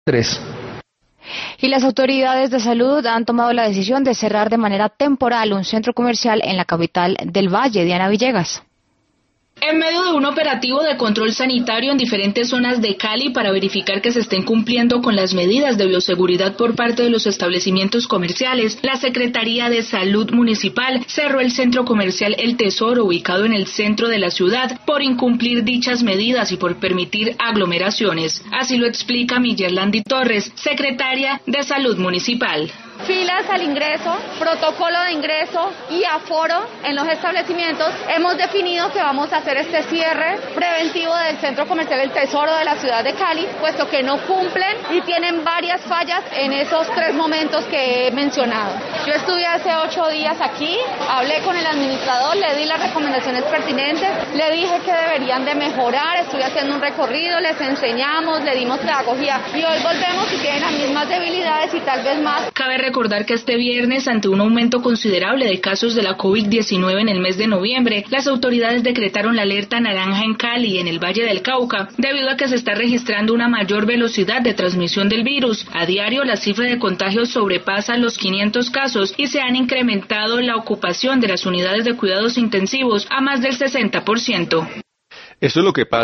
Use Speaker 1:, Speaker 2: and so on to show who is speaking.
Speaker 1: 3.
Speaker 2: Y las autoridades de salud han tomado la decisión de cerrar de manera temporal un centro comercial en la capital del Valle. Diana Villegas.
Speaker 3: En medio de un operativo de control sanitario en diferentes zonas de Cali para verificar que se estén cumpliendo con las medidas de bioseguridad por parte de los establecimientos comerciales, la Secretaría de Salud Municipal cerró el centro comercial El Tesoro, ubicado en el centro de la ciudad, por incumplir dichas medidas y por permitir aglomeraciones. Así lo explica Miguelandi Torres, secretaria de Salud Municipal.
Speaker 4: Filas al ingreso, protocolo de ingreso y aforo en los establecimientos. Hemos definido que vamos a hacer este cierre preventivo del Centro Comercial El Tesoro de la ciudad de Cali, puesto que no cumplen y tienen varias fallas en esos 3 momentos que he mencionado. Yo estuve hace 8 días aquí, hablé con el administrador, le di las recomendaciones pertinentes, le dije que deberían de mejorar, estuve haciendo un recorrido, les enseñamos, le dimos pedagogía y hoy volvemos y tienen las mismas debilidades y tal vez más.
Speaker 3: Cabe recordar que este viernes, ante un aumento considerable de casos de la COVID-19 en el mes de noviembre, las autoridades decretaron la alerta naranja en Cali y en el Valle del Cauca, debido a que se está registrando una mayor velocidad de transmisión del virus. A diario, la cifra de contagios sobrepasa los 500 casos y se han incrementado la ocupación de las unidades de cuidados intensivos a más del 60%.
Speaker 1: Esto es lo que pasa